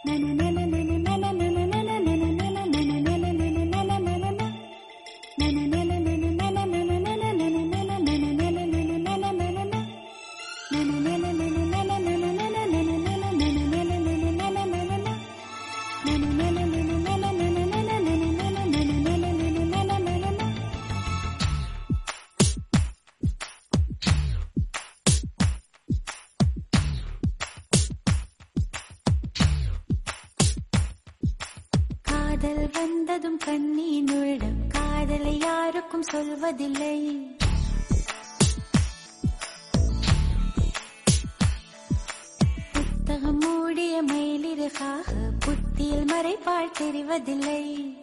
காதல் வந்ததும் கண்ணீர் உள்ளம் காதலை யாருக்கும் சொல்வதில்லை. புத்தகம் மூடிய மயிலிறகாக புத்தியில் மறைப்பால் தெரிவதில்லை.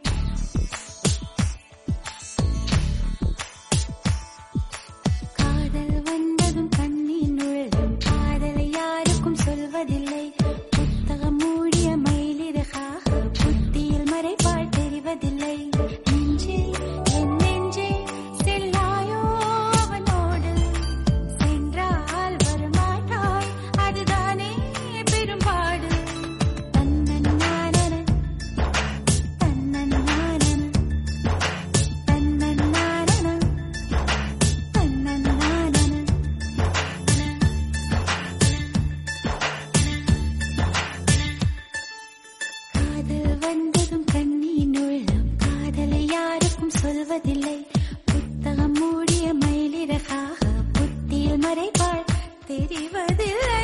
காதல் வந்ததும் கண்ணீர் உள்ளம் காதலை யாருக்கும் சொல்வதில்லை. புத்தகம் மூடிய மயிலிறகாக புத்தியில் மறைப்பால் தெரிவதில்லை. நெஞ்சே என் நெஞ்சே செல்லாயோ அவனோடு சென்றால் வரமாட்டாய் அதுதானே பெரும்பாடு. தன்னன்னான தன்னன்னான தன்னன்னான தன்னன்னான. காதல் வந்ததும் கண்ணீர் உள்ளம் காதலை யாருக்கும் சொல்வதில்லை. புத்தகம் மூடிய மயிலிறகாக புத்தியில் மறைப்பால் தெரிவதில்லை.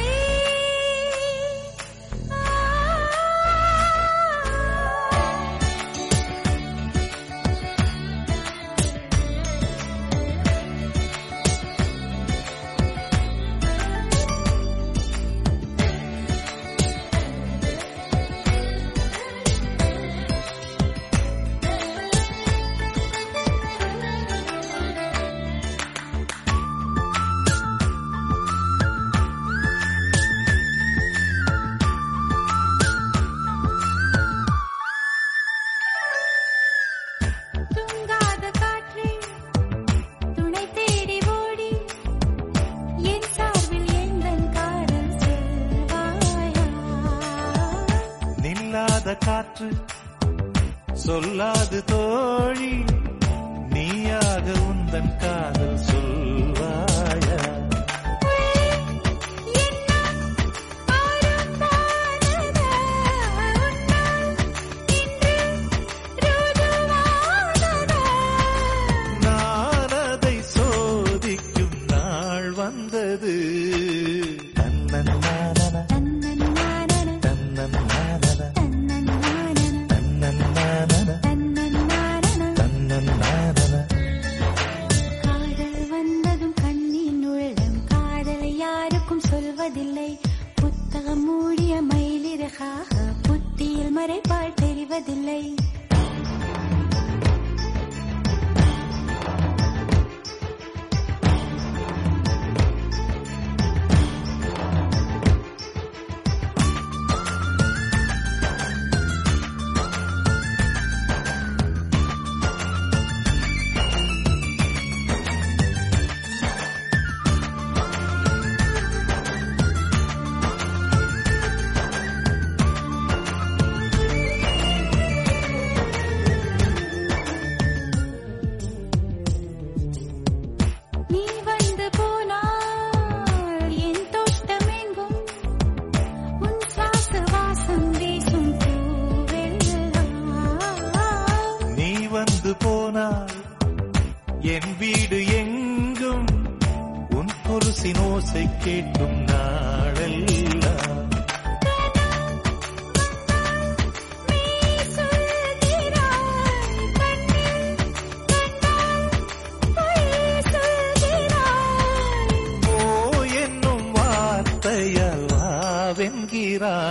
தூங்காத காற்றே துணை தேடி ஓடி என் சார்பில் எந்தன் காதல் சொல்வாயா. நில்லாத காற்று சொல்லாது தோழி நீயாக உந்தன் காதல் சொல்வாயா. நான் அதை சோதிக்கும் நாள் வந்தது. தன்னன்னான தன்னன்னான தன்னன்னான தன்னன்னான. காதல் வந்ததும் கண்ணீர் உள்ளம் காதலை யாருக்கும் சொல்வதில்லை. புத்தகம் மூடிய மயிலிறகாக புத்தியில் மறைப்பால் தெரிவதில்லை. நீ வந்து போனால் என் தோட்டமெங்கும் உன் சுவாச வாசம் வீசும் பூவெல்லாம். நீ வந்து போனால் என் வீடு எங்கும் உன் கொலுசின் ஓசை கேட்கும் நாளெல்லாம். நீ சொல்கிறாய் கண்ணில் கண்டால் பொய் சொல்கிறாய். ஓ என்னும் வார்த்தையால் வாவென்கிறாய்.